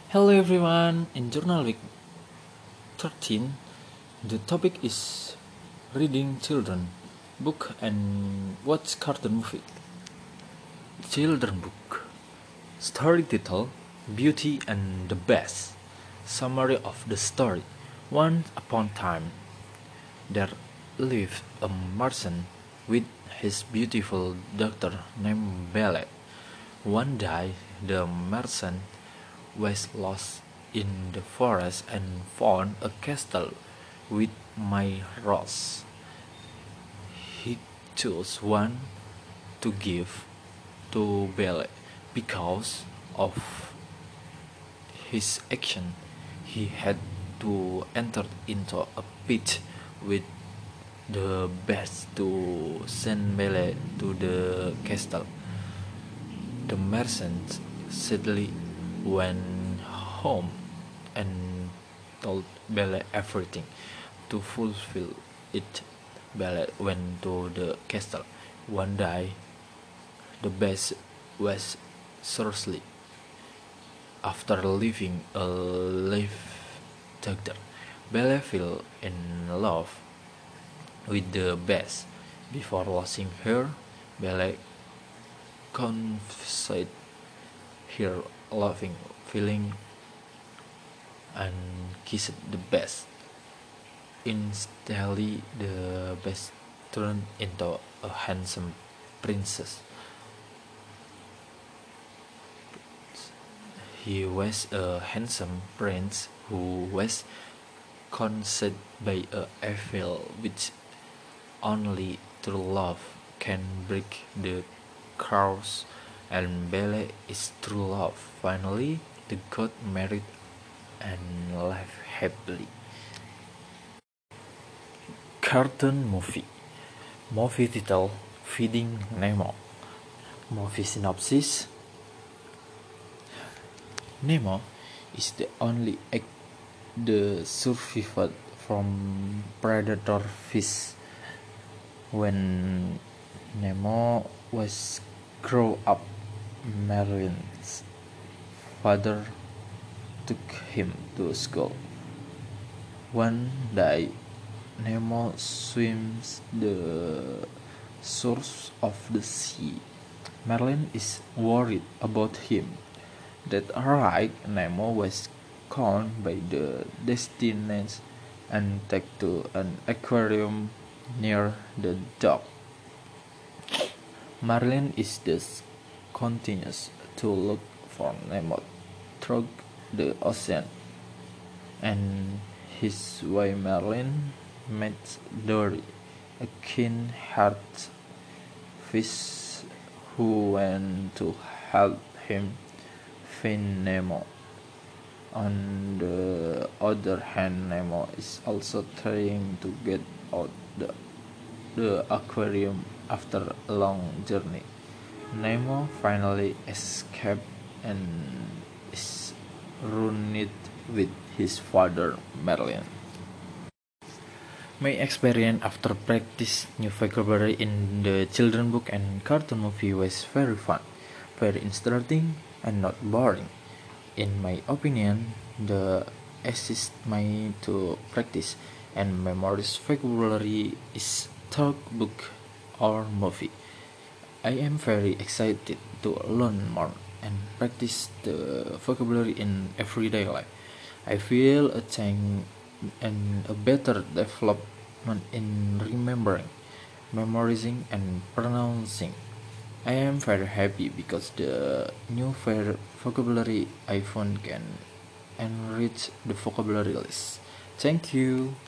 Hello everyone, in Journal Week 13, the topic is reading children book and watch cartoon movie. Children book. Story title, Beauty and the Beast. Summary of the story. Once upon a time, there lived a merchant with his beautiful daughter named Belle. One day, the merchant was lost in the forest and found a castle with my rose. He chose one to give to Belle because of his action. He had to enter into a pit with the best to send Belle to the castle. The merchant sadly went home and told Belle everything. To fulfill it, Belle went to the castle. One day, the beast was sorely after leaving a live doctor. Belle fell in love with the beast. Before losing her, Belle confessed her loving feeling and kissed the beast. Instantly, the beast turned into a handsome princess. He was a handsome prince who was conceived by a evil which only true love can break the curse, and Belle is true love. Finally, the god married and lived happily. Cartoon movie. Movie title, Finding Nemo. Movie synopsis. Nemo is the only egg that survived from predator fish. When Nemo was grown up, Marlin's father took him to school. One day, Nemo swims the shores of the sea. Marlin is worried about him. That right, Nemo was caught by the destination and taken to an aquarium near the dock. Marlin is thus continues to look for Nemo through the ocean, and his way Marlin meets Dory, a keen-hearted fish who went to help him find Nemo. On the other hand, Nemo is also trying to get out the aquarium after a long journey. Nemo finally escaped and is reunited with his father Merlin. My experience after practice new vocabulary in the children book and cartoon movie was very fun, very interesting and not boring. In my opinion, the assist me to practice and memorize vocabulary is talk book or movie. I am very excited to learn more and practice the vocabulary in everyday life. I feel a change and a better development in remembering, memorizing, and pronouncing. I am very happy because the new vocabulary I found can enrich the vocabulary list. Thank you.